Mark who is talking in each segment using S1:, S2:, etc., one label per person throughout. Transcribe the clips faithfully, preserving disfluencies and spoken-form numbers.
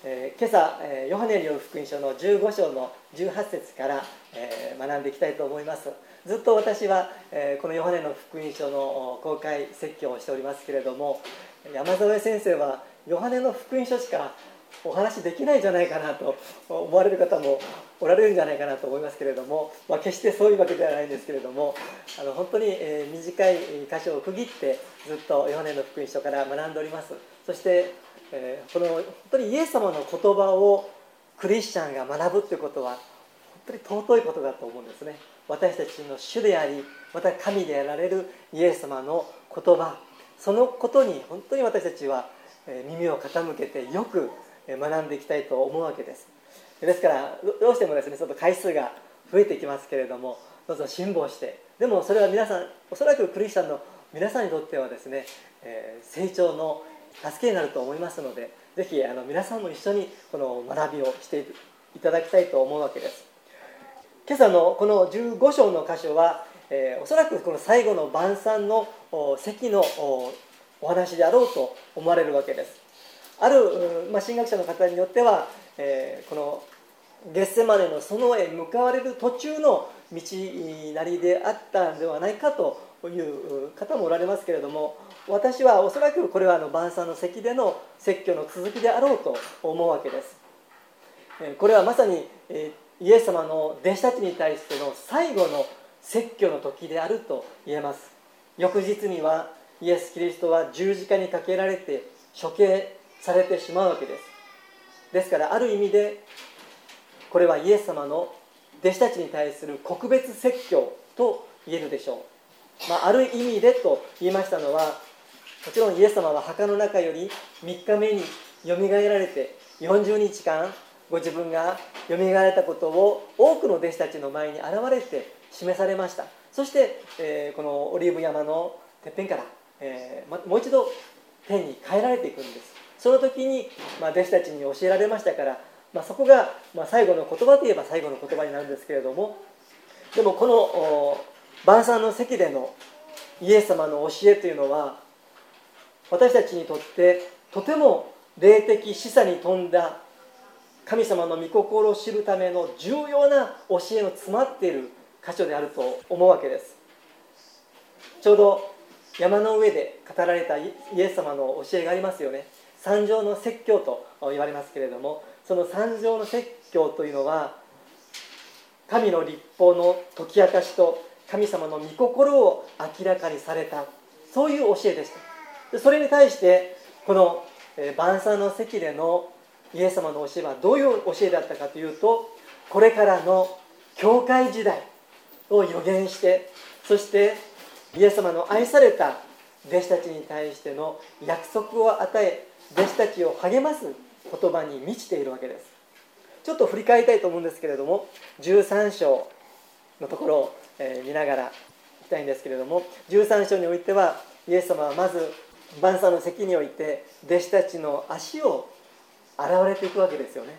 S1: えー、今朝、えー、ヨハネによる福音書のじゅうご章のじゅうはち節から、えー、学んでいきたいと思います。ずっと私は、えー、このヨハネの福音書の公開説教をしておりますけれども、山添先生はヨハネの福音書しかお話できないんじゃないかなと思われる方もおられるんじゃないかなと思いますけれども、まあ、決してそういうわけではないんですけれども、あの本当に、えー、短い箇所を区切ってずっとヨハネの福音書から学んでおります。そしてえー、この本当にイエス様の言葉をクリスチャンが学ぶということは本当に尊いことだと思うんですね。私たちの主であり、また神であられるイエス様の言葉、そのことに本当に私たちは耳を傾けてよく学んでいきたいと思うわけです。ですからどうしてもですね、ちょっと回数が増えてきますけれども、どうぞ辛抱して、でもそれは皆さん、おそらくクリスチャンの皆さんにとってはですね、えー、成長の助けになると思いますので、ぜひあの皆さんも一緒にこの学びをしていただきたいと思うわけです。今朝のこのじゅうご章の箇所は、えー、おそらくこの最後の晩餐の席の お, お話であろうと思われるわけです。ある、まあ、神学者の方によっては、えー、このゲッセマネの園へ向かわれる途中の道なりであったんではないかという方もおられますけれども、私はおそらくこれはあの晩餐の席での説教の続きであろうと思うわけです。これはまさにイエス様の弟子たちに対しての最後の説教の時であると言えます。翌日にはイエス・キリストは十字架にかけられて処刑されてしまうわけです。ですからある意味でこれはイエス様の弟子たちに対する告別説教と言えるでしょう。まあ、ある意味でと言いましたのは、もちろんイエス様は墓の中よりみっかめによみがえられてよんじゅうにちかんご自分がよみがえられたことを多くの弟子たちの前に現れて示されました。そして、えー、このオリーブ山のてっぺんから、えー、もう一度天に帰られていくんです。その時に、まあ、弟子たちに教えられましたから、まあ、そこが、まあ、最後の言葉といえば最後の言葉になるんですけれども、でもこの晩餐の席でのイエス様の教えというのは私たちにとってとても霊的示唆に富んだ神様の御心を知るための重要な教えの詰まっている箇所であると思うわけです。ちょうど山の上で語られたイエス様の教えがありますよね。三条の説教と言われますけれども、その三条の説教というのは神の律法の解き明かしと神様の御心を明らかにされた、そういう教えでした。それに対してこの晩餐の席でのイエス様の教えはどういう教えだったかというと、これからの教会時代を予言して、そしてイエス様の愛された弟子たちに対しての約束を与え、弟子たちを励ます言葉に満ちているわけです。ちょっと振り返りたいと思うんですけれども、じゅうさん章のところを見ながらいきたいんですけれども、じゅうさん章においてはイエス様はまず晩餐の席において弟子たちの足を洗われていくわけですよね。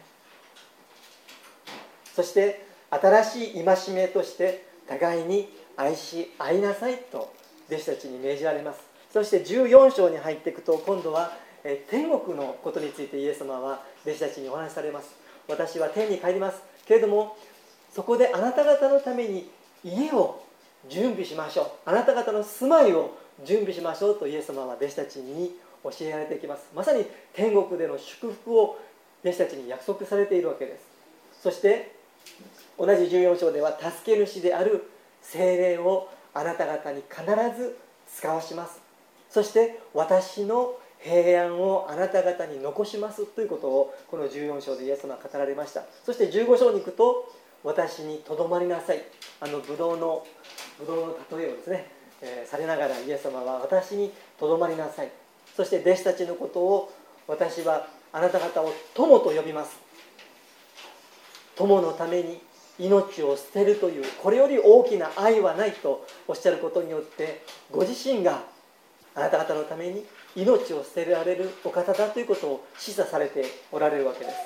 S1: そして新しい戒めとして互いに愛し合いなさいと弟子たちに命じられます。そしてじゅうよん章に入っていくと、今度は天国のことについてイエス様は弟子たちにお話しされます。私は天に帰りますけれども、そこであなた方のために家を準備しましょう、あなた方の住まいを準備しましょうとイエス様は弟子たちに教えられていきます。まさに天国での祝福を弟子たちに約束されているわけです。そして同じじゅうよん章では、助け主である聖霊をあなた方に必ず使わします、そして私の平安をあなた方に残しますということをこのじゅうよん章でイエス様は語られました。そしてじゅうご章に行くと、私にとどまりなさい、あのブドウのブドウの例えをですね、えー、されながらイエス様は私にとどまりなさい、そして弟子たちのことを私はあなた方を友と呼びます、友のために命を捨てるという、これより大きな愛はないとおっしゃることによって、ご自身があなた方のために命を捨てられるお方だということを示唆されておられるわけです。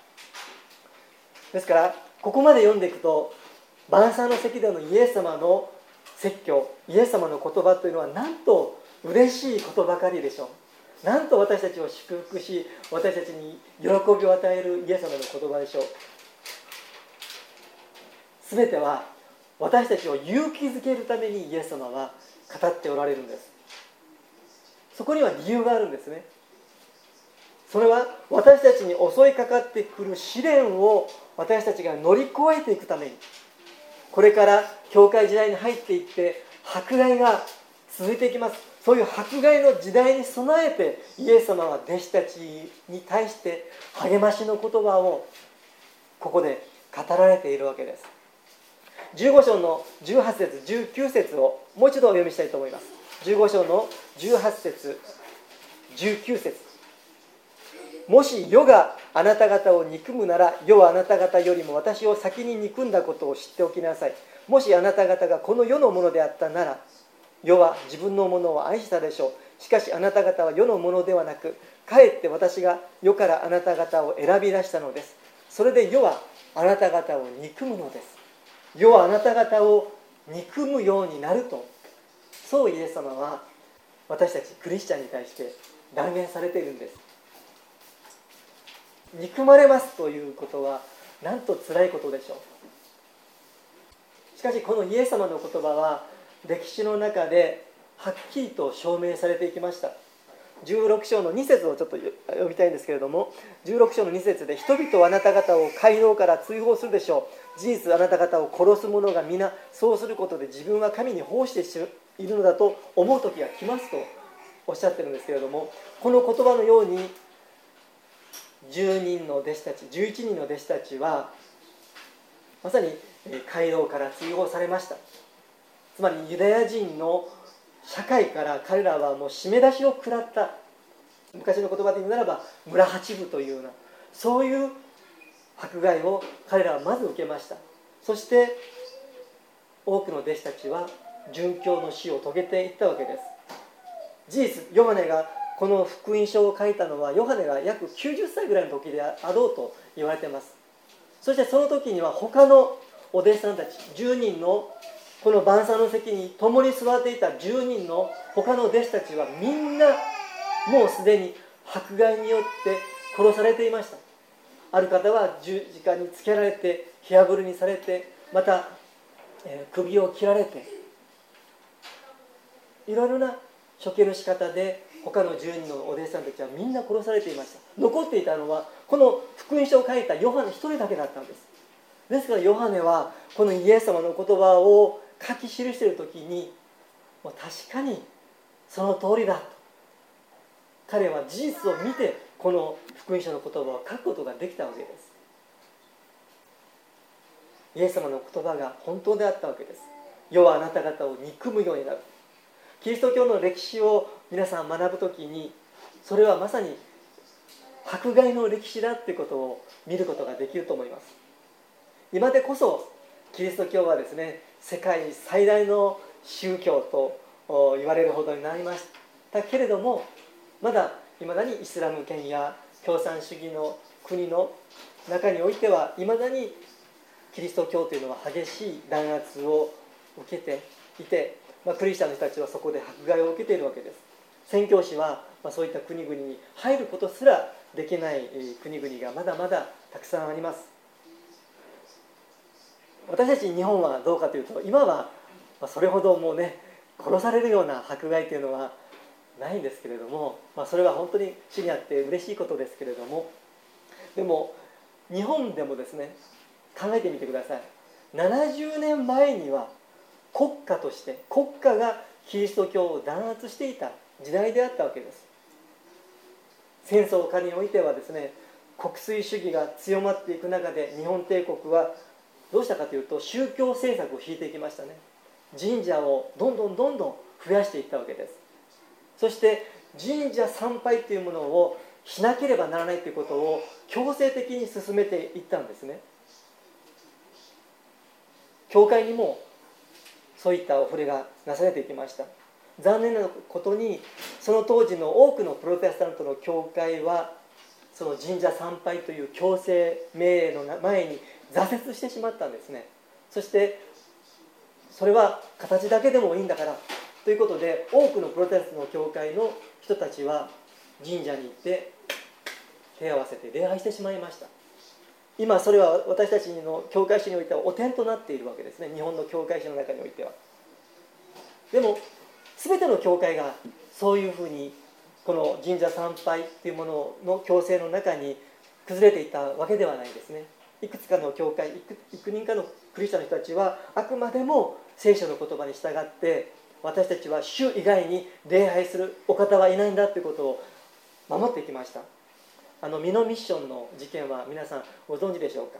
S1: ですからここまで読んでいくと、晩餐の席でのイエス様の説教、イエス様の言葉というのはなんと嬉しいことばかりでしょう。 なんと私たちを祝福し、私たちに喜びを与えるイエス様の言葉でしょう。すべては私たちを勇気づけるためにイエス様は語っておられるんです。そこには理由があるんですね。それは私たちに襲いかかってくる試練を私たちが乗り越えていくために、これから教会時代に入っていって迫害が続いていきます。そういう迫害の時代に備えてイエス様は弟子たちに対して励ましの言葉をここで語られているわけです。じゅうご章のじゅうはち節じゅうきゅう節をもう一度お読みしたいと思います。じゅうご章のじゅうはち節じゅうきゅう節、もし世があなた方を憎むなら、世はあなた方よりも私を先に憎んだことを知っておきなさい。もしあなた方がこの世のものであったなら、世は自分のものを愛したでしょう。しかしあなた方は世のものではなく、かえって私が世からあなた方を選び出したのです。それで世はあなた方を憎むのです。世はあなた方を憎むようになると、そうイエス様は私たちクリスチャンに対して断言されているんです。憎まれますということはなんと辛いことでしょう。しかしこのイエス様の言葉は歴史の中ではっきりと証明されていきました。じゅうろく章のに節をちょっと読みたいんですけれども、じゅうろく章のに節で、人々はあなた方を街道から追放するでしょう。事実あなた方を殺す者が皆そうすることで自分は神に奉仕しているのだと思う時が来ますとおっしゃってるんですけれども、この言葉のようにじゅうにんの弟子たちじゅういちにんの弟子たちはまさに街道から追放されました。つまりユダヤ人の社会から彼らはもう締め出しを食らった、昔の言葉で言うならば村八分というような、そういう迫害を彼らはまず受けました。そして多くの弟子たちは殉教の死を遂げていったわけです。事実ヨハネがこの福音書を書いたのはヨハネが約きゅうじゅっさいぐらいの時であろうと言われています。そしてその時には他のお弟子さんたちじゅうにんのこの晩餐の席に共に座っていたじゅうにんの他の弟子たちはみんなもうすでに迫害によって殺されていました。ある方は十字架につけられて火あぶりにされて、また、えー、首を切られて、いろいろな処刑の仕方で他のじゅうにんのお弟子さんたちはみんな殺されていました。残っていたのはこの福音書を書いたヨハネ一人だけだったんです。ですからヨハネはこのイエス様の言葉を書き記している時に、もう確かにその通りだと彼は事実を見てこの福音書の言葉を書くことができたわけです。イエス様の言葉が本当であったわけです。世はあなた方を憎むようになる。キリスト教の歴史を皆さん学ぶときに、それはまさに迫害の歴史だということを見ることができると思います。今でこそキリスト教はですね、世界最大の宗教と言われるほどになりましたけれども、まだいまだにイスラム圏や共産主義の国の中においてはいまだにキリスト教というのは激しい弾圧を受けていて、まあ、クリスチャンの人たちはそこで迫害を受けているわけです。宣教師は、まあ、そういった国々に入ることすらできない国々がまだまだたくさんあります。私たち日本はどうかというと、今はそれほどもうね殺されるような迫害というのはないんですけれども、まあ、それは本当に主にあって嬉しいことですけれども、でも日本でもですね、考えてみてください。ななじゅうねんまえには国家として国家がキリスト教を弾圧していた時代であったわけです。戦争下においてはですね、国粋主義が強まっていく中で日本帝国はどうしたかというと、宗教政策を引いていきましたね。神社をどんどんどんどん増やしていったわけです。そして神社参拝というものをしなければならないということを強制的に進めていったんですね。教会にもそういったお触れがなされていきました。残念なことにその当時の多くのプロテスタントの教会はその神社参拝という強制命令の前に挫折してしまったんですね。そしてそれは形だけでもいいんだからということで、多くのプロテスタントの教会の人たちは神社に行って手を合わせて礼拝してしまいました。今それは私たちの教会史においては汚点となっているわけですね。日本の教会史の中においては。でも全ての教会がそういうふうにこの神社参拝というものの強制の中に崩れていたわけではないですね。いくつかの教会、幾人かのクリスチャンの人たちはあくまでも聖書の言葉に従って、私たちは主以外に礼拝するお方はいないんだということを守ってきました。あのミノミッションの事件は皆さんご存知でしょうか。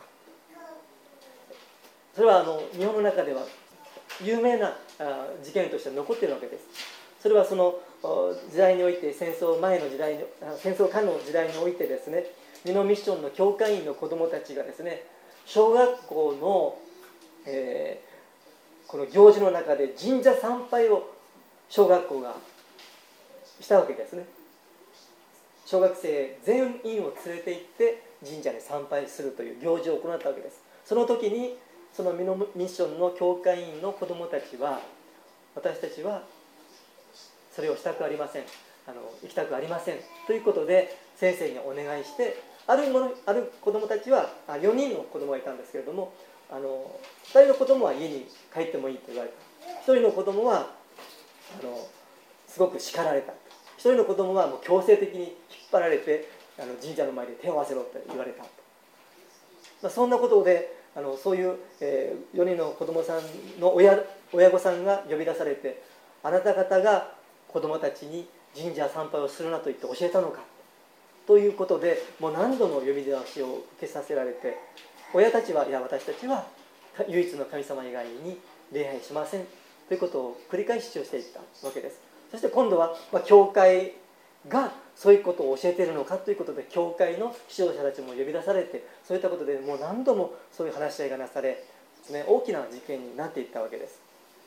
S1: それはあの日本の中では有名な事件として残っているわけです。それはその時代において、戦争前の時代に、戦争下の時代においてですね、ミノミッションの教会員の子どもたちがですね、小学校の、えー、この行事の中で神社参拝を小学校がしたわけですね。小学生全員を連れて行って神社に参拝するという行事を行ったわけです。その時にそのミノミッションの教会員の子どもたちは、私たちはそれをしたくありません、あの行きたくありませんということで先生にお願いして、あるものある子どもたちはよにんの子どもがいたんですけれども、あのふたりの子どもは家に帰ってもいいと言われた。ひとりの子どもはあのすごく叱られた。ひとりの子どもはもう強制的に引っ張られて、あの神社の前で手を合わせろと言われた。まあ、そんなことであのそういう、えー、よにんの子どもさんの 親, 親御さんが呼び出されて、あなた方が子どもたちに神社参拝をするなと言って教えたのかということで、もう何度も呼び出しを受けさせられて、親たちは、いや私たちは唯一の神様以外に礼拝しませんということを繰り返し主張していったわけです。そして今度は、まあ、教会がそういうことを教えているのかということで、教会の指導者たちも呼び出されて、そういったことでもう何度もそういう話し合いがなされですね、大きな事件になっていったわけです。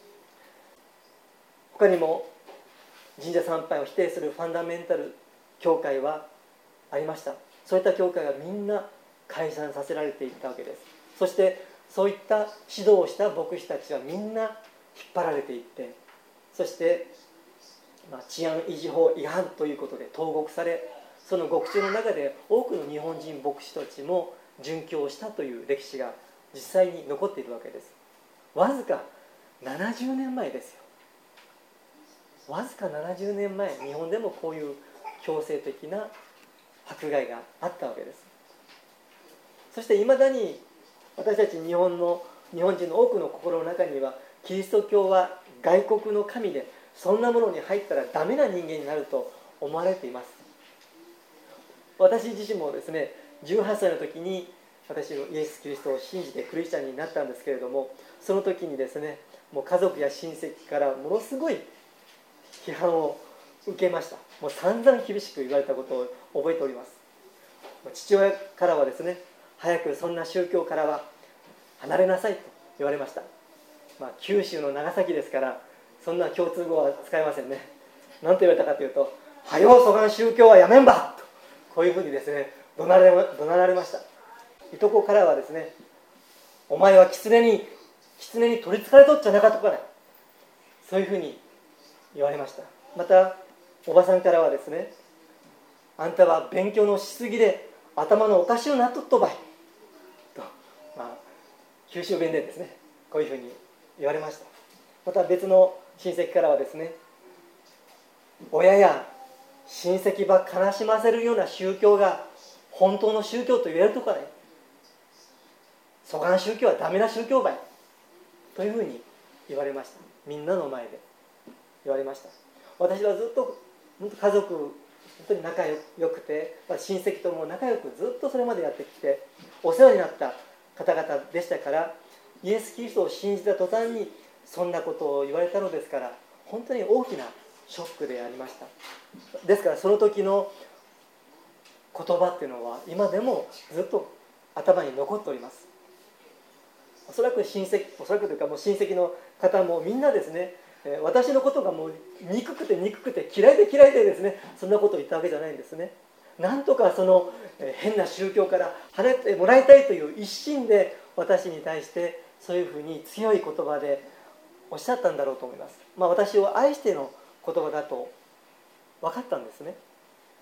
S1: 他にも神社参拝を否定するファンダメンタル教会はありました。そういった教会がみんな解散させられていったわけです。そしてそういった指導をした牧師たちはみんな引っ張られていって、そしてまあ、治安維持法違反ということで投獄され、その獄中の中で多くの日本人牧師たちも殉教したという歴史が実際に残っているわけです。わずかななじゅうねんまえですよ。わずかななじゅうねんまえ、日本でもこういう強制的な迫害があったわけです。そしていまだに私たち日本の日本人の多くの心の中には、キリスト教は外国の神で、そんなものに入ったらダメな人間になると思われています。私自身もですね、じゅうはっさいの時に私のイエス・キリストを信じてクリスチャンになったんですけれども、その時にですね、もう家族や親戚からものすごい批判を受けました。もう散々厳しく言われたことを覚えております。父親からはですね、早くそんな宗教からは離れなさいと言われました。まあ、九州の長崎ですからそんな共通語は使えませんね。何と言われたかというと、はようそがん宗教はやめんばと、こういうふうにですね怒鳴られ、怒鳴られました。いとこからはですね、お前は狐に狐に取りつかれとっちゃなかとかない、そういうふうに言われました。またおばさんからはですね、あんたは勉強のしすぎで頭のおかしゅうなっとっとばいと、まあ、九州弁でですね、こういうふうに言われました。また別の親戚からはですね、親や親戚ば悲しませるような宗教が本当の宗教と言えるとかね、疎願宗教はダメな宗教ばいというふうに言われました。みんなの前で言われました。私はずっと本当家族本当に仲良くて、親戚とも仲良くずっとそれまでやってきてお世話になった方々でしたから、イエス・キリストを信じた途端にそんなことを言われたのですから、本当に大きなショックでありました。ですからその時の言葉っていうのは今でもずっと頭に残っております。おそらく親戚おそらくというかもう親戚の方もみんなですね、私のことがもう憎くて憎くて嫌いで嫌いでですね、そんなことを言ったわけじゃないんですね。なんとかその変な宗教から離れてもらいたいという一心で私に対してそういうふうに強い言葉でおっしゃったんだろうと思います。まあ、私を愛しての言葉だと分かったんですね。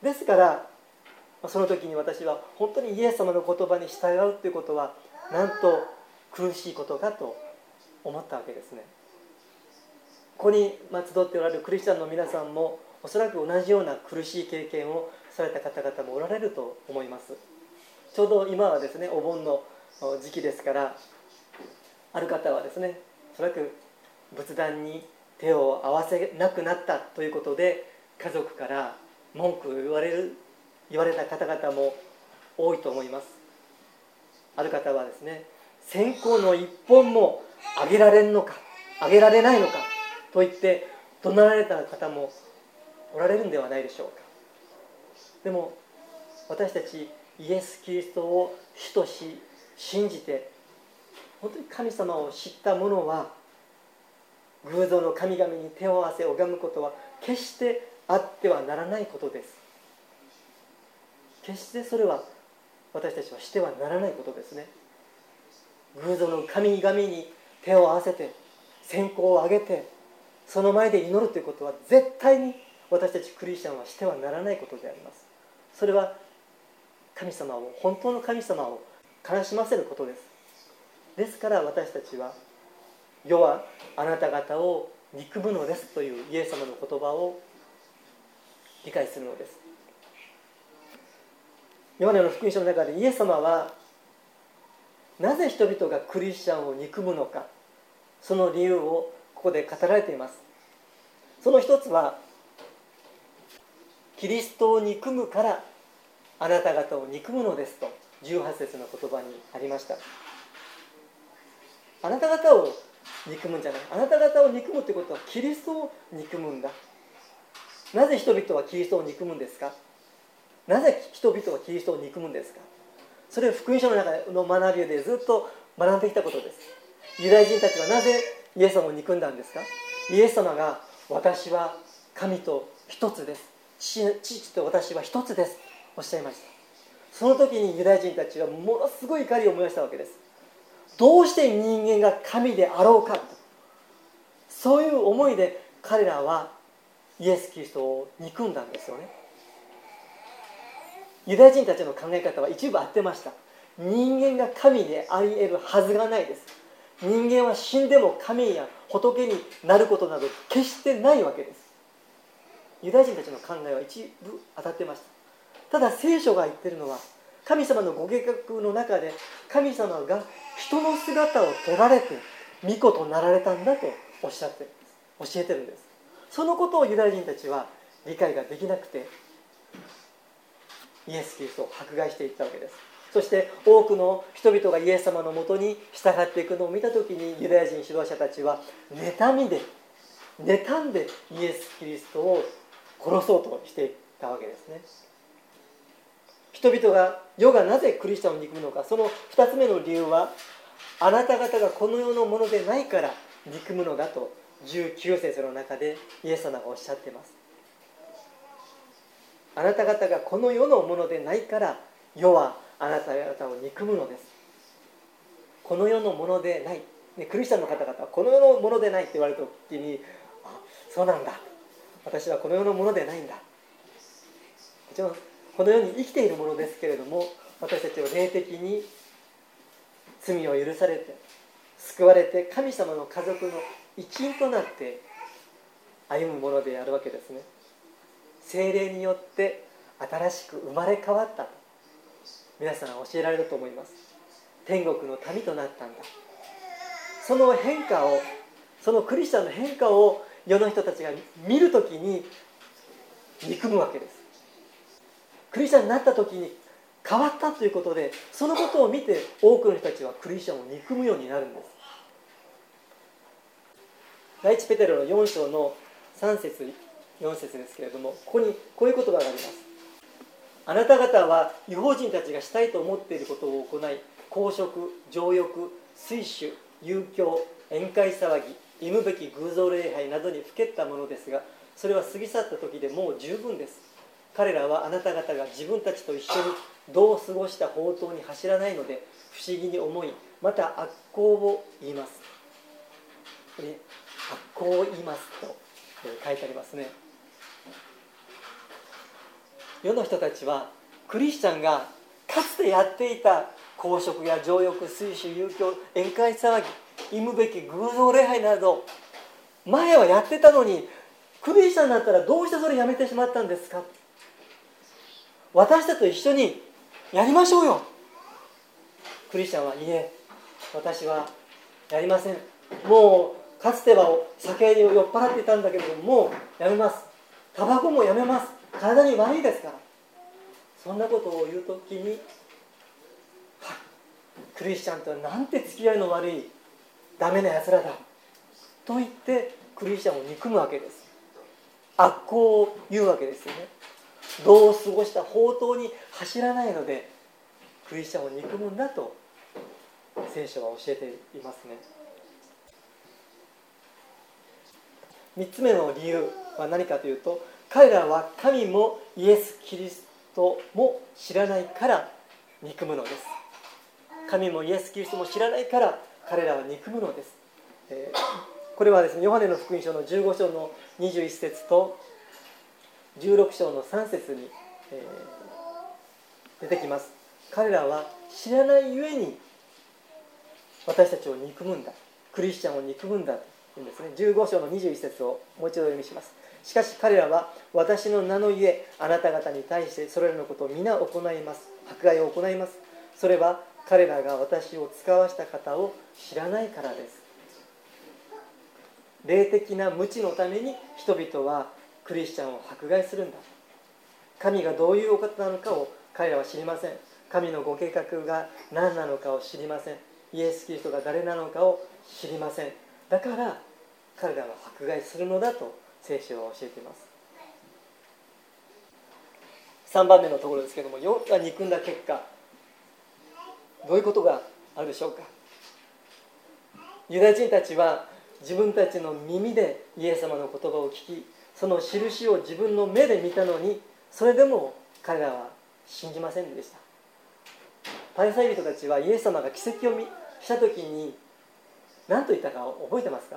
S1: ですからその時に私は本当にイエス様の言葉に従うということはなんと苦しいことかと思ったわけですね。ここに集っておられるクリスチャンの皆さんもおそらく同じような苦しい経験をされた方々もおられると思います。ちょうど今はですね、お盆の時期ですから、ある方はですね、おそらく仏壇に手を合わせなくなったということで家族から文句を言われる言われた方々も多いと思います。ある方はですね、線香の一本もあげられんのかあげられないのかと言って怒鳴られた方もおられるんではないでしょうか。でも私たちイエス・キリストを主とし信じて本当に神様を知った者は偶像の神々に手を合わせ拝むことは決してあってはならないことです。決してそれは私たちはしてはならないことですね。偶像の神々に手を合わせて線香をあげてその前で祈るということは絶対に私たちクリスチャンはしてはならないことであります。それは神様を本当の神様を悲しませることです。ですから私たちは世はあなた方を憎むのですというイエス様の言葉を理解するのです。ヨハネの福音書の中でイエス様はなぜ人々がクリスチャンを憎むのか、その理由をここで語られています。その一つはキリストを憎むからあなた方を憎むのですとじゅうはち節の言葉にありました。あなた方を憎むんじゃない、あなた方を憎むということはキリストを憎むんだ。なぜ人々はキリストを憎むんですか。なぜ人々はキリストを憎むんですか。それを福音書の中の学びでずっと学んできたことです。ユダヤ人たちはなぜイエス様を憎んだんですか。イエス様が私は神と一つです、 父, 父と私は一つですおっしゃいました。その時にユダヤ人たちはものすごい怒りを燃やしたわけです。どうして人間が神であろうかと、そういう思いで彼らはイエス・キリストを憎んだんですよね。ユダヤ人たちの考え方は一部合ってました。人間が神であり得るはずがないです。人間は死んでも神や仏になることなど決してないわけです。ユダヤ人たちの考えは一部当たってました。ただ聖書が言ってるのは、神様のご計画の中で神様が人の姿を取られて御子となられたんだとおっしゃってるんです。教えてるんです。そのことをユダヤ人たちは理解ができなくてイエス・キリストを迫害していったわけです。そして多くの人々がイエス様のもとに従っていくのを見たときにユダヤ人指導者たちは妬みで妬んでイエス・キリストを殺そうとしていったわけですね。人々が世がなぜクリスチャンを憎むのか、そのふたつめの理由はあなた方がこの世のものでないから憎むのだとじゅうきゅう節の中でイエス様がおっしゃっています。あなた方がこの世のものでないから世はあなた方を憎むのです。この世のものでない、ね、クリスチャンの方々はこの世のものでないって言われた時に、あ、そうなんだ、私はこの世のものでないんだ。もちろんこの世に生きているものですけれども、私たちは霊的に罪を許されて救われて神様の家族の一員となって歩むものであるわけですね。聖霊によって新しく生まれ変わったと皆さん教えられると思います。天国の民となったんだ。その変化を、そのクリスチャンの変化を世の人たちが見るときに憎むわけです。クリスチャンになったときに変わったということで、そのことを見て多くの人たちはクリスチャンを憎むようになるんです。第一ペテロのよん章のさん節よん節ですけれども、ここにこういう言葉があります。あなた方は異邦人たちがしたいと思っていることを行い、公職、情欲、水酒、遊興、宴会騒ぎ、忌むべき偶像礼拝などにふけったものですが、それは過ぎ去った時でもう十分です。彼らはあなた方が自分たちと一緒にどう過ごした宝刀に走らないので不思議に思い、また悪行を言います。これ悪行を言いますと書いてありますね。 世の人たちはクリスチャンがかつてやっていた公職や情欲、水酒、遊興、宴会騒ぎ、忌むべき偶像礼拝など前はやってたのに、クリスチャンになったらどうしてそれやめてしまったんですか。私たちと一緒にやりましょうよ。クリスチャンは、いいえ、私はやりません。もうかつては酒に酔っ払っていたんだけれども、もうやめます。タバコもやめます。体に悪いですから。そんなことを言うときに、はクリスチャンとはなんて付き合いの悪いダメなやつらだと言ってクリスチャンを憎むわけです。悪行を言うわけですよね。どう過ごした法灯に走らないのでクリスチャンを憎むんだと聖書は教えていますね。みっつめの理由は何かというと、彼らは神もイエス・キリストも知らないから憎むのです。神もイエス・キリストも知らないから彼らは憎むのです。えー、これはですね、ヨハネの福音書のじゅうご章のにじゅういち節とじゅうろく章のさん節に、えー、出てきます。彼らは知らないゆえに私たちを憎むんだ、クリスチャンを憎むんだと言うんですね。じゅうご章のにじゅういち節をもう一度読みします。しかし彼らは私の名のゆえあなた方に対してそれらのことを皆行います。迫害を行います。それは彼らが私を使わした方を知らないからです。霊的な無知のために人々はクリスチャンを迫害するんだ。神がどういうお方なのかを彼らは知りません。神のご計画が何なのかを知りません。イエス・キリストが誰なのかを知りません。だから彼らは迫害するのだと聖書は教えています。さんばんめのところですけれども、世が憎んだ結果どういうことがあるでしょうか。ユダヤ人たちは自分たちの耳でイエス様の言葉を聞き、その印を自分の目で見たのに、それでも彼らは信じませんでした。パリサイ人たちはイエス様が奇跡をした時に何と言ったか覚えてますか。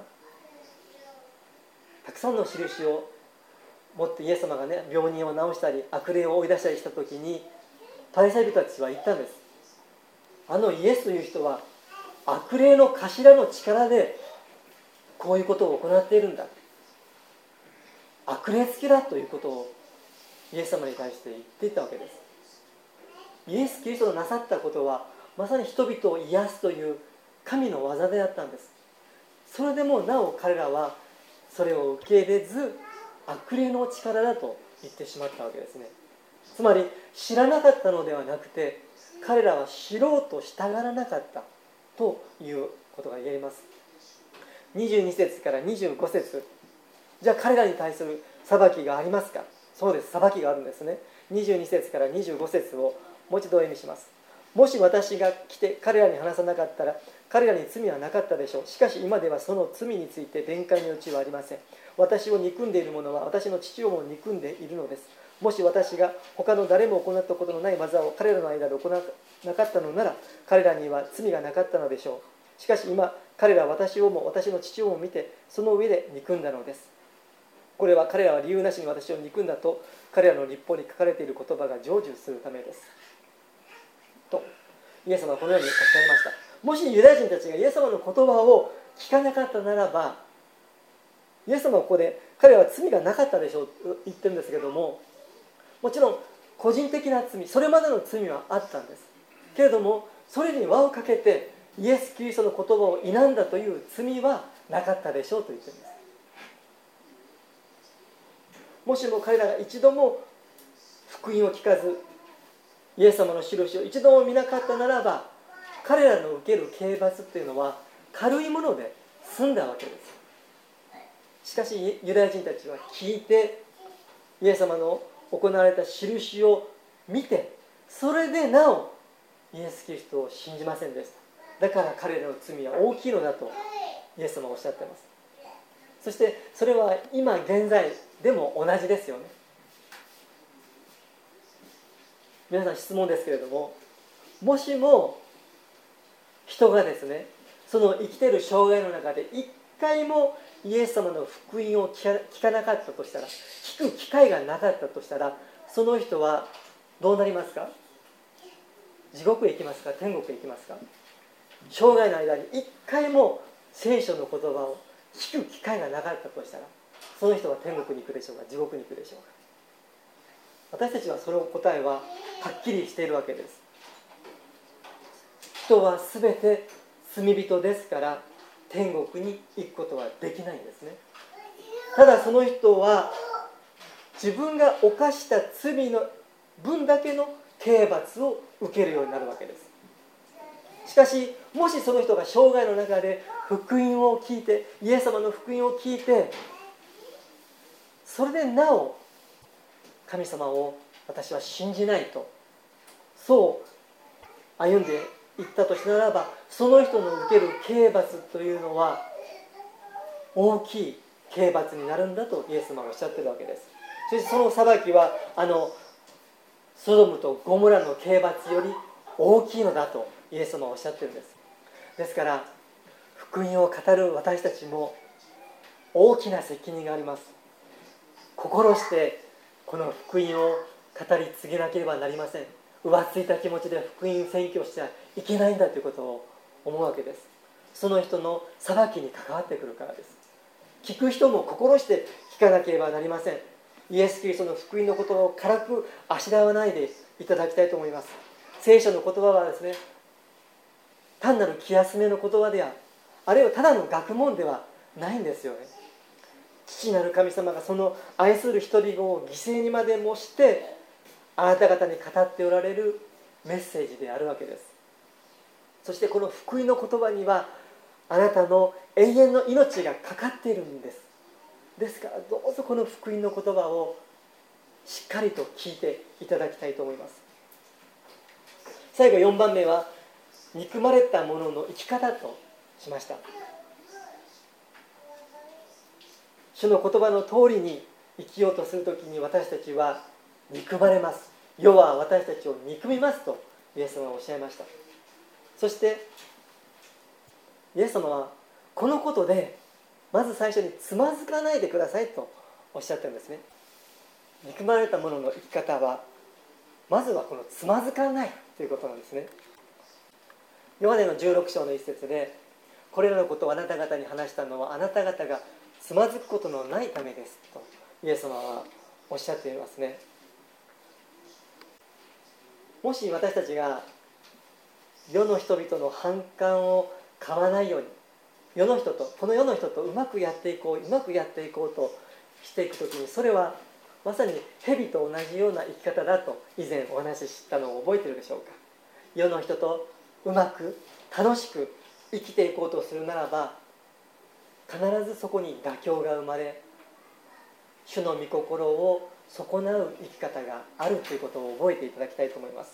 S1: たくさんの印を持ってイエス様がね、病人を治したり悪霊を追い出したりした時に、パリサイ人たちは言ったんです。あのイエスという人は悪霊の頭の力でこういうことを行っているんだ、悪霊つきだということをイエス様に対して言っていたわけです。イエス・キリストのなさったことはまさに人々を癒すという神の技であったんです。それでもなお彼らはそれを受け入れず、悪霊の力だと言ってしまったわけですね。つまり知らなかったのではなくて、彼らは知ろうとしたがらなかったということが言えます。にじゅうに節からにじゅうご節、じゃあ彼らに対する裁きがありますか。そうです、裁きがあるんですね。にじゅうに節からにじゅうご節をもう一度お読みします。もし私が来て彼らに話さなかったら彼らに罪はなかったでしょう。しかし今ではその罪について弁解の余地はありません。私を憎んでいる者は私の父をも憎んでいるのです。もし私が他の誰も行ったことのない技を彼らの間で行わなかったのなら、彼らには罪がなかったのでしょう。しかし今彼らは私をも私の父をも見てその上で憎んだのです。これは彼らは理由なしに私を憎んだと彼らの律法に書かれている言葉が成就するためですとイエス様はこのようにおっしゃいました。もしユダヤ人たちがイエス様の言葉を聞かなかったならば、イエス様はここで彼らは罪がなかったでしょうと言ってるんですけども、もちろん個人的な罪、それまでの罪はあったんですけれども、それに輪をかけてイエス・キリストの言葉を否んだという罪はなかったでしょうと言ってるんです。もしも彼らが一度も福音を聞かずイエス様の印を一度も見なかったならば、彼らの受ける刑罰というのは軽いもので済んだわけです。しかしユダヤ人たちは聞いてイエス様の行われた印を見て、それでなおイエス・キリストを信じませんでした。だから彼らの罪は大きいのだとイエス様はおっしゃっています。そしてそれは今現在でも同じですよね。皆さん質問ですけれども、もしも人がですね、その生きている生涯の中で一回もイエス様の福音を聞かなかったとしたら、聞く機会がなかったとしたら、 その人はどうなりますか？地獄へ行きますか？天国へ行きますか？生涯の間に一回も聖書の言葉を聞く機会がなかったとしたら、その人は天国に行くでしょうか、地獄に行くでしょうか。私たちはその答えははっきりしているわけです。人はすべて罪人ですから天国に行くことはできないんですね。ただその人は自分が犯した罪の分だけの刑罰を受けるようになるわけです。しかしもしその人が生涯の中で福音を聞いて、イエス様の福音を聞いて、それでなお神様を私は信じないと、そう歩んでいったとしたならば、その人の受ける刑罰というのは大きい刑罰になるんだとイエス様はおっしゃっているわけです。そしてその裁きはあのソドムとゴモラの刑罰より大きいのだとイエス様はおっしゃっているんです。ですから福音を語る私たちも大きな責任があります。心してこの福音を語り継げなければなりません。浮ついた気持ちで福音宣教してはいけないんだということを思うわけです。その人の裁きに関わってくるからです。聞く人も心して聞かなければなりません。イエス・キリストの福音のことを軽くあしらわないでいただきたいと思います。聖書の言葉はですね、単なる気休めの言葉では、あるいはただの学問ではないんですよね。父なる神様がその愛する一人子を犠牲にまでもしてあなた方に語っておられるメッセージであるわけです。そしてこの福音の言葉にはあなたの永遠の命がかかっているんです。ですからどうぞこの福音の言葉をしっかりと聞いていただきたいと思います。最後よんばんめは憎まれた者の生き方としました。主の言葉の通りに生きようとするときに私たちは憎まれます。世は私たちを憎みますとイエス様はおっしゃいました。そしてイエス様はこのことでまず最初につまずかないでくださいとおっしゃってるんですね。憎まれた者の生き方はまずはこのつまずかないということなんですね。ヨハネのじゅうろく章の一節で、これらのことをあなた方に話したのはあなた方がつまずくことのないためですとイエス様はおっしゃっていますね。もし私たちが世の人々の反感を買わないように、世の人とこの世の人とうまくやっていこううまくやっていこうとしていくときに、それはまさに蛇と同じような生き方だと以前お話ししたのを覚えているでしょうか。世の人とうまく楽しく生きていこうとするならば、必ずそこに妥協が生まれ、主の御心を損なう生き方があるということを覚えていただきたいと思います。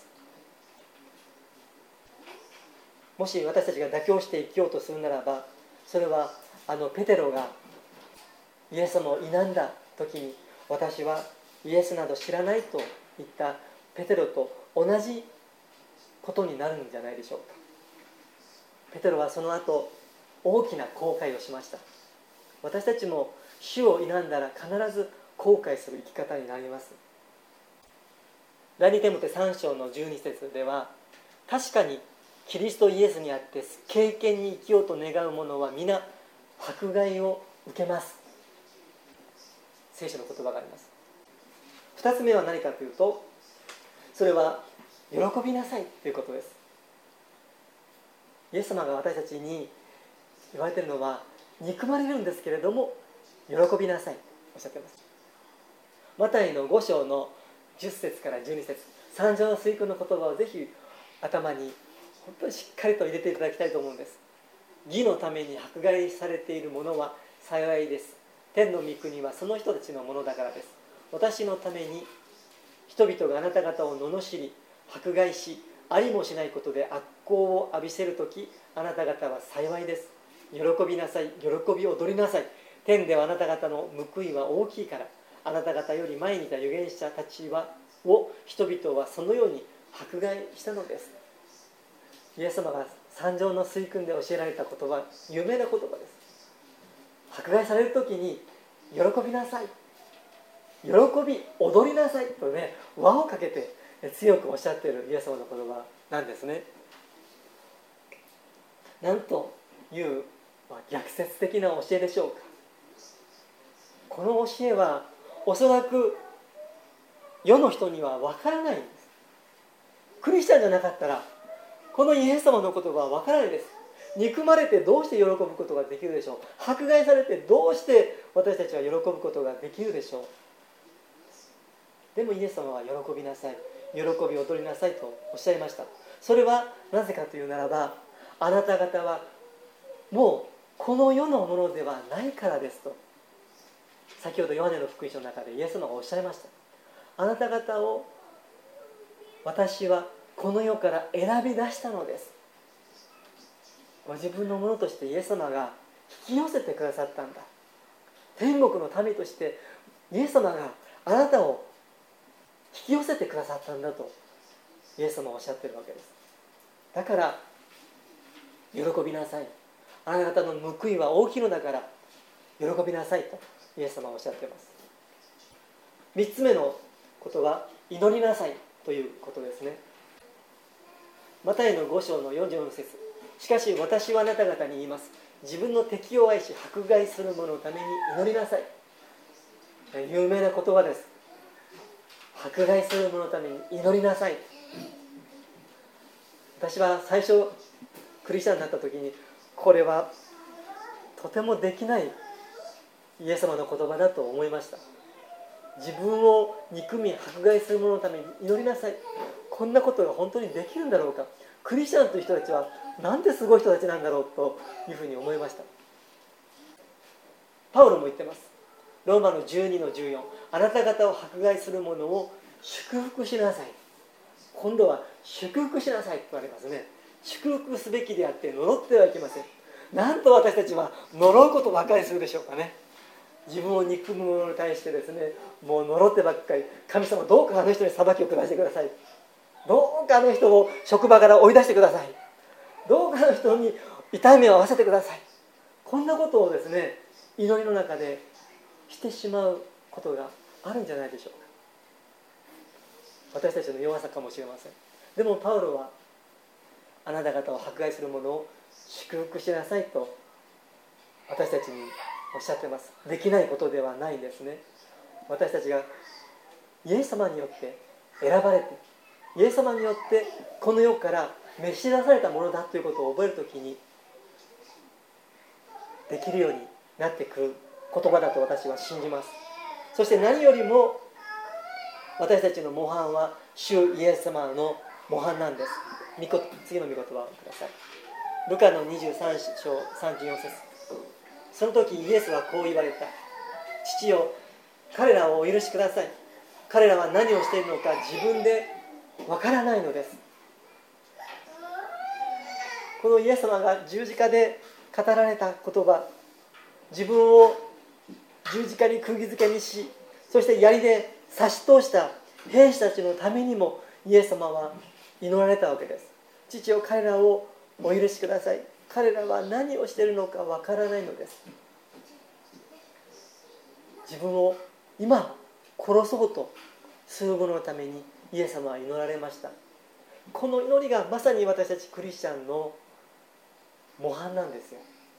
S1: もし私たちが妥協して生きようとするならば、それはあのペテロがイエス様を否んだ時に、私はイエスなど知らないと言ったペテロと同じことになるんじゃないでしょうか。ペテロはその後大きな後悔をしました。私たちも主を否んだら必ず後悔する生き方になります。第二テモテさん章のじゅうに節では、確かにキリストイエスにあって敬虔に生きようと願う者は皆迫害を受けます。聖書の言葉があります。二つ目は何かというと、それは喜びなさいということです。イエス様が私たちに言われているのは、憎まれるんですけれども喜びなさいとおっしゃっています。マタイのご章のじゅっ節からじゅうに節、三条の水訓の言葉をぜひ頭に本当にしっかりと入れていただきたいと思うんです。義のために迫害されている者は幸いです。天の御国はその人たちのものだからです。私のために人々があなた方を罵り迫害し、ありもしないことで悪行を浴びせるとき、あなた方は幸いです。喜びなさい、喜び踊りなさい。天ではあなた方の報いは大きいから、あなた方より前にいた預言者たちはを人々はそのように迫害したのです。イエス様が三条の水訓で教えられた言葉、有名な言葉です。迫害されるときに喜びなさい、 喜び踊りなさいとね、輪をかけて強くおっしゃっているイエス様の言葉なんですね。なんという逆説的な教えでしょうか。この教えはおそらく世の人には分からないんです。クリスチャンじゃなかったらこのイエス様の言葉は分からないです。憎まれてどうして喜ぶことができるでしょう。迫害されてどうして私たちは喜ぶことができるでしょう。でもイエス様は喜びなさい、喜び踊りなさいとおっしゃいました。それはなぜかというならば、あなた方はもうこの世のものではないからですと、先ほどヨハネの福音書の中でイエス様がおっしゃいました。あなた方を私はこの世から選び出したのです。ご自分のものとしてイエス様が引き寄せてくださったんだ。天国の民としてイエス様があなたを引き寄せてくださったんだとイエス様はおっしゃっているわけです。だから喜びなさい、あなた方の報いは大きいのだから喜びなさいとイエス様はおっしゃっています。みっつめのことは祈りなさいということですね。マタイのご章のよんじゅうよん節、しかし私はあなた方に言います。自分の敵を愛し迫害する者のために祈りなさい。有名な言葉です。迫害する者のために祈りなさい。私は最初クリスチャンになった時に、これはとてもできないイエス様の言葉だと思いました。自分を憎み迫害する者のために祈りなさい。こんなことが本当にできるんだろうか。クリスチャンという人たちはなんてすごい人たちなんだろうというふうに思いました。パウロも言ってます。ローマのじゅうにのじゅうよん、あなた方を迫害する者を祝福しなさい。今度は祝福しなさいと言われますね。祝福すべきであって呪ってはいけません。なんと私たちは呪うことばかりするでしょうかね。自分を憎む者に対してですね、もう呪ってばっかり、神様どうかあの人に裁きを下してください、どうかあの人を職場から追い出してください、どうかあの人に痛い目を合わせてください、こんなことをですね、祈りの中でしてしまうことがあるんじゃないでしょうか。私たちの弱さかもしれません。でもパウロはあなた方を迫害する者を祝福しなさいと私たちにおっしゃってます。できないことではないんですね。私たちがイエス様によって選ばれて、イエス様によってこの世から召し出されたものだということを覚えるときにできるようになってくる言葉だと私は信じます。そして何よりも私たちの模範は主イエス様の模範なんです。次の御言葉をください。ルカのにじゅうさん章さんじゅうよん節、その時イエスはこう言われた。父よ、彼らをお許しください。彼らは何をしているのか自分でわからないのです。このイエス様が十字架で語られた言葉、自分を十字架に釘付けにし、そして槍で刺し通した兵士たちのためにもイエス様は祈られたわけです。父よ、彼らをお許しください。彼らは何をしているのかわからないのです。自分を今殺そうとする者のためにイエス様は祈られました。この祈りがまさに私たちクリスチャンの模範なんですよ。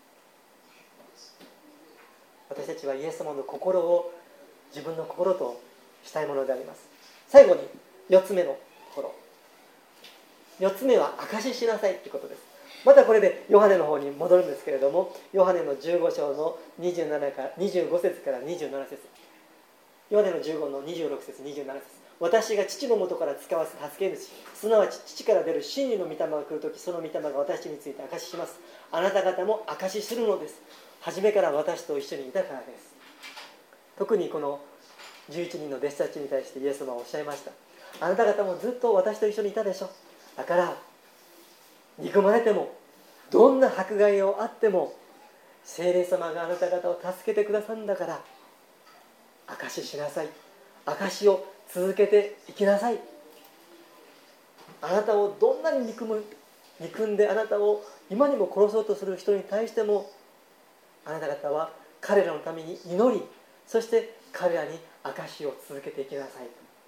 S1: 私たちはイエス様の心を自分の心としたいものであります。最後によっつめのところ、よっつめは証ししなさいということです。またこれでヨハネの方に戻るんですけれども、ヨハネのじゅうご章のにじゅうななからにじゅうご節からにじゅうなな節、ヨハネのじゅうごのにじゅうろく節にじゅうなな節、私が父の元から使わす助け主、すなわち父から出る真理の御霊が来るとき、その御霊が私について証しします。あなた方も証しするのです。初めから私と一緒にいたからです。特にこのじゅういちにんの弟子たちに対してイエス様はおっしゃいました。あなた方もずっと私と一緒にいたでしょ。だから憎まれてもどんな迫害をあっても聖霊様があなた方を助けてくださるんだから証ししなさい。証しを続けていきなさい。あなたをどんなに憎む憎んであなたを今にも殺そうとする人に対してもあなた方は彼らのために祈り、そして彼らに証を続けていきなさい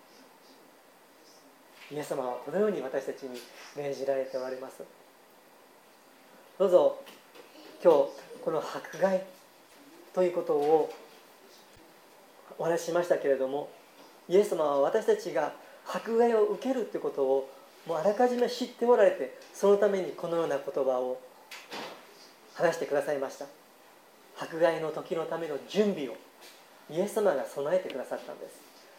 S1: とイエス様はこのように私たちに命じられておられます。どうぞ今日この迫害ということをお話ししましたけれども、イエス様は私たちが迫害を受けるということをもうあらかじめ知っておられて、そのためにこのような言葉を話してくださいました。迫害の時のための準備をイエス様が備えてくださったんです。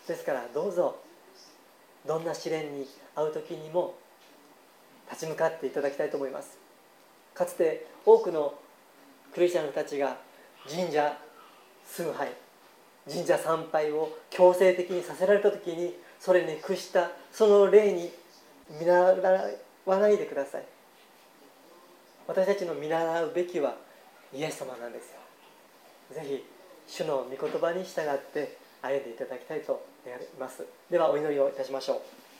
S1: ですからどうぞどんな試練に遭う時にも立ち向かっていただきたいと思います。かつて多くのクリスチャンの人たちが神社崇拝、神社参拝を強制的にさせられた時に、それに屈したその例に見習わないでください。私たちの見習うべきはイエス様なんですよ。ぜひ主の御言葉に従って歩んでいただきたいと願います。ではお祈りをいたしましょう。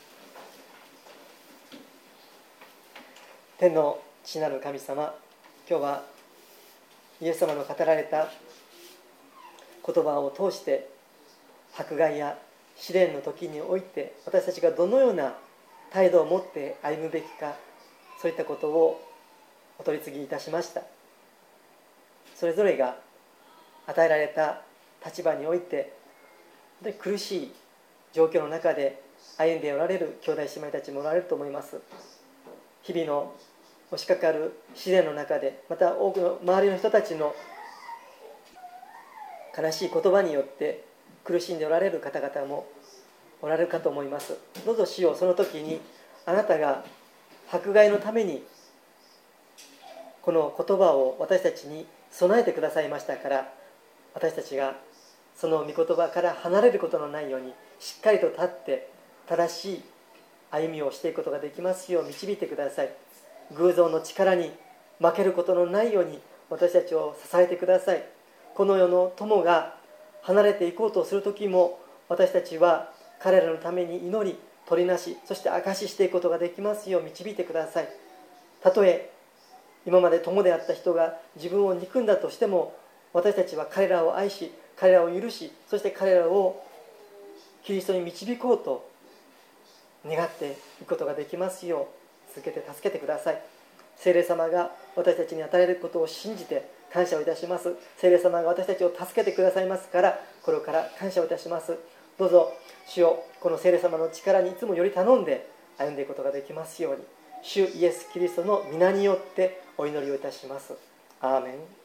S1: 天の父なる神様、今日はイエス様の語られた言葉を通して迫害や試練の時において私たちがどのような態度を持って歩むべきか、そういったことをお取り次ぎいたしました。それぞれが与えられた立場において本当に苦しい状況の中で歩んでおられる兄弟姉妹たちもおられると思います。日々の押しかかる試練の中で、また多くの周りの人たちの悲しい言葉によって苦しんでおられる方々もおられるかと思います。どうぞ主よ、その時にあなたが迫害のためにこの言葉を私たちに備えてくださいましたから、私たちがその御言葉から離れることのないようにしっかりと立って正しい歩みをしていくことができますよう導いてください。偶像の力に負けることのないように私たちを支えてください。この世の友が離れていこうとする時も、私たちは彼らのために祈り取りなし、そして証ししていくことができますよう導いてください。たとえ今まで友であった人が自分を憎んだとしても、私たちは彼らを愛し、彼らを許し、そして彼らをキリストに導こうと願っていくことができますよう続けて助けてください。聖霊様が私たちに与えることを信じて感謝をいたします。聖霊様が私たちを助けてくださいますから、これから感謝をいたします。どうぞ主よ、この聖霊様の力にいつもより頼んで歩んでいくことができますように、主イエス・キリストの皆によってお祈りをいたします。アーメン。